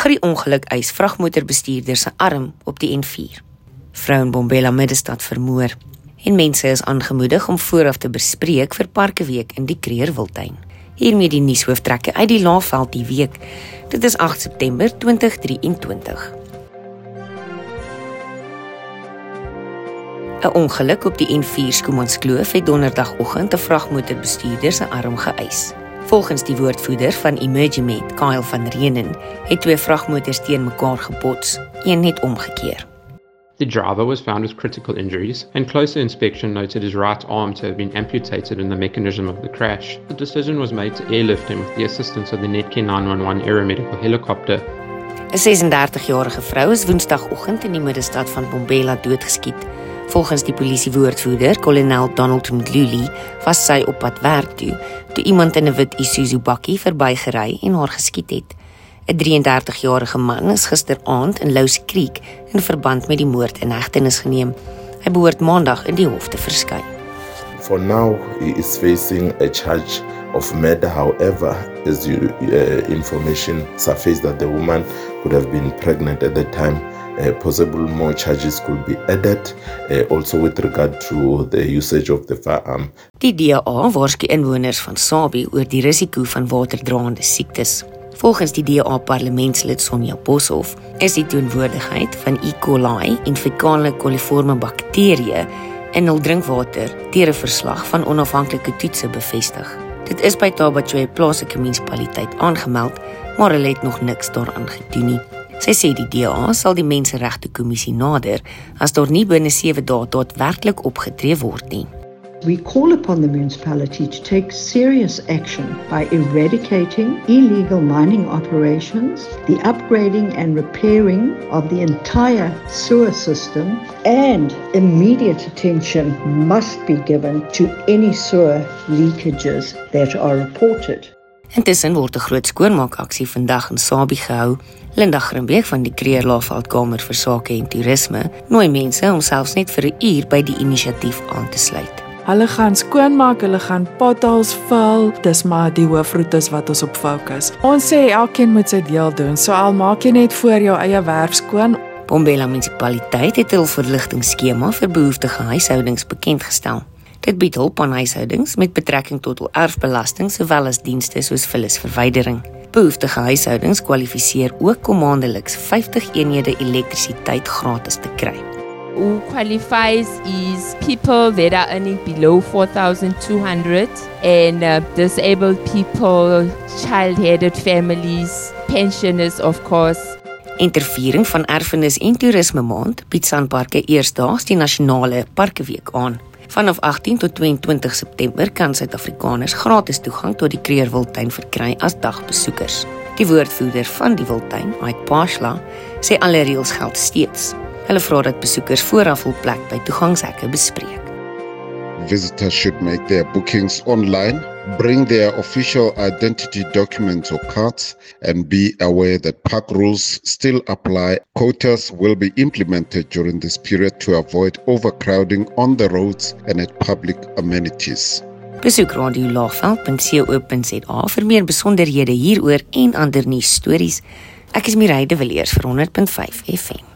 Grieongeluk eis vragmotorbestuurder se arm op die N4. Vrou in Mbombela Middestad vermoor. En mense is aangemoedig om vooraf te bespreek vir Parkeweek in die Kreer-Wildtuin. Hiermee die nuushooftrekke uit die Laagveld die week. Dit is 8 September 2023. 'n Ongeluk op die N4 Schoemanskloof het donderdagoggend 'n vragmotorbestuurder se arm geëis. Volgens die woordvoerder van Emergimed, Kyle van Reenen, het 2 vragmotors teen mekaar gebots, een het omgekeer. The driver was found with critical injuries, and closer inspection noted his right arm to have been amputated in the mechanism of the crash. The decision was made to airlift him with the assistance of the Netcare 911 aeromedical helicopter. 'n 36-jarige vrou is woensdagoggend in die middestad van Mbombela doodgeskiet. Volgens die polisiewoordvoerder, kolonel Donald Mdluli, was sy op pad werk toe iemand in 'n wit Isuzu bakkie verbygery en haar geskiet het. 'n 33-jarige man is gisteraand in Louws Creek in verband met die moord in hegtenis geneem. Hy behoort maandag in die hof te verskyn. For now, he is facing a charge of murder. However, as information surfaced that the woman could have been pregnant at the time, possible more charges could be added, also with regard to the usage of the firearm. Die DA waarsku inwoners van Sabie oor die risiko van waterdraende siektes. Volgens die DA-parlementslid Sonja Boshoff is die teenwoordigheid van E. coli en fekale coliforme bakterieë in hul drinkwater deur 'n verslag van onafhanklike toetse bevestig. Dit is by Tabatjwe plaaslike munisipaliteit aangemeld, maar hulle het nog niks daaraan gedoen nie. Sy sê die DA sal die Menseregtekommissie nader as daar nie binne 7 dae daadwerklik opgetree word nie. We call upon the municipality to take serious action by eradicating illegal mining operations, the upgrading and repairing of the entire sewer system, and immediate attention must be given to any sewer leakages that are reported. Intussen word 'n groot skoonmaakaksie vandag in Sabie gehou. Linda Grimbeek van die Kreer-Laagveld Kamer vir Sake en Toerisme nooi mense om selfs net vir 'n uur by die inisiatief aan te sluit. Hulle gaan skoonmaak, hulle gaan potholes vul, dis maar die hoofroetes wat ons op fokus. Ons sê elkeen moet sy deel doen, so al maak jy net voor jou eie werf skoon. Mbombela munisipaliteit het 'n verligtingskema vir behoeftige huishoudings bekendgestel. Dit bied hulp aan huishoudings met betrekking tot hul erfbelasting sowel as dienste soos vullisverwydering. Behoeftige huishoudings kwalifiseer ook om maandeliks 50 eenhede elektrisiteit gratis te kry. Who qualifies is people that are earning below 4,200 and disabled people, child-headed families, pensioners of course. En ter viering van erfenis en toerisme maand bied Sanparke eersdaags die nasionale Parkeweek aan. Vanaf 18 tot 22 September kan Suid-Afrikaners gratis toegang tot die Kreer-Wildtuin verkry as dagbesoekers. Die woordvoerder van die Wildtuin, Ike Pashla, sê alle reëls geld steeds. Hulle vra dat besoekers vooraf hul plek by toegangshekke bespreek. Visitors should make their bookings online, bring their official identity documents or cards, and be aware that park rules still apply. Quotas will be implemented during this period to avoid overcrowding on the roads and at public amenities. Besoek radiolaagveld.co.za vir meer besonderhede hieroor en ander nuusstories. Ek is Mireille de Villiers vir 100.5 FM.